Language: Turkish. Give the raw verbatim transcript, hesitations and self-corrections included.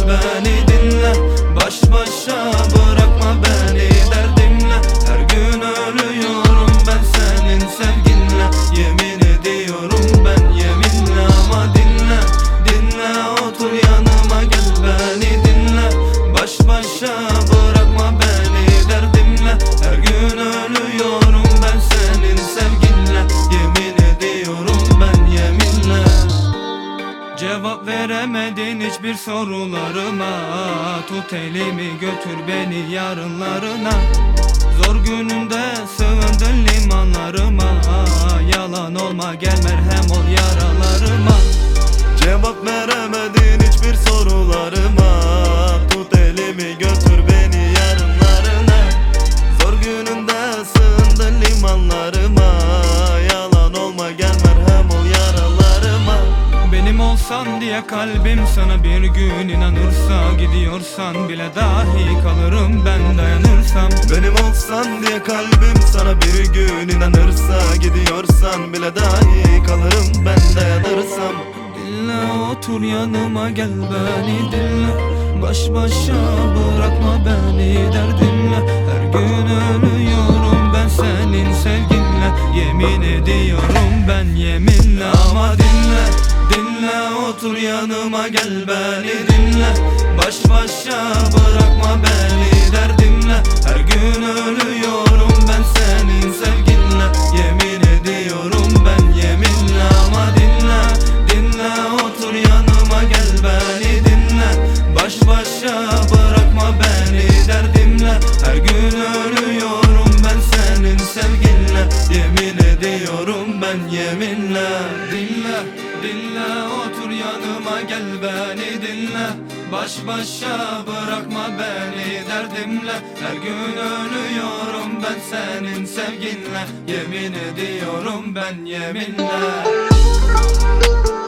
beni dinle. Baş başa bırakma beni derdimle. Her gün ölüyorum ben senin sevginle. Yemin ediyorum ben yeminle. Ama dinle, dinle, otur yanıma gel beni dinle. Baş başa bırakma beni derdimle. Her gün ölüyorum ben senin sevginle. Yemin ediyorum ben yeminle. Cevap veremedin hiçbir sorularıma. Tut elimi götür beni yarınlarına. Zor gününde sığındın limanlarıma. Yalan olma gel merhem ol yaralarıma. Cevap veremedin hiçbir sorularıma. Tut elimi götür beni yarınlarına. Zor gününde sığındın limanlarıma. Yalan olma gel merhem ol yaralarıma. Benim olsan diye kalbim sana bir gün inanırsa, gidiyorsan bile dahi kalırım ben dayanırsam. Benim olsan diye kalbim sana bir gün inanırsa, gidiyorsan bile dahi kalırım ben dayanırsam. Dinle, otur yanıma gel beni dinle. Baş başa bırakma beni derdimle. Her gün ölüyorum ben senin sevginle. Yemin ediyorum ben yeminle. Ama dinle, dinle, otur yanıma gel beni dinle. Baş başa bırakma beni derdimle. Her gün ölüyorum ben senin sevginle. Yemin ediyorum ben yeminle. Ama dinle, dinle, otur yanıma gel beni dinle. Baş başa bırakma beni derdimle. Her gün ölüyorum ben senin sevginle. Yemin ediyorum ben yeminle. Dinle, dinle, otur yanıma gel beni dinle. Baş başa bırakma beni derdimle. Her gün ölüyorum ben senin sevginle. Yemin ediyorum ben yeminle.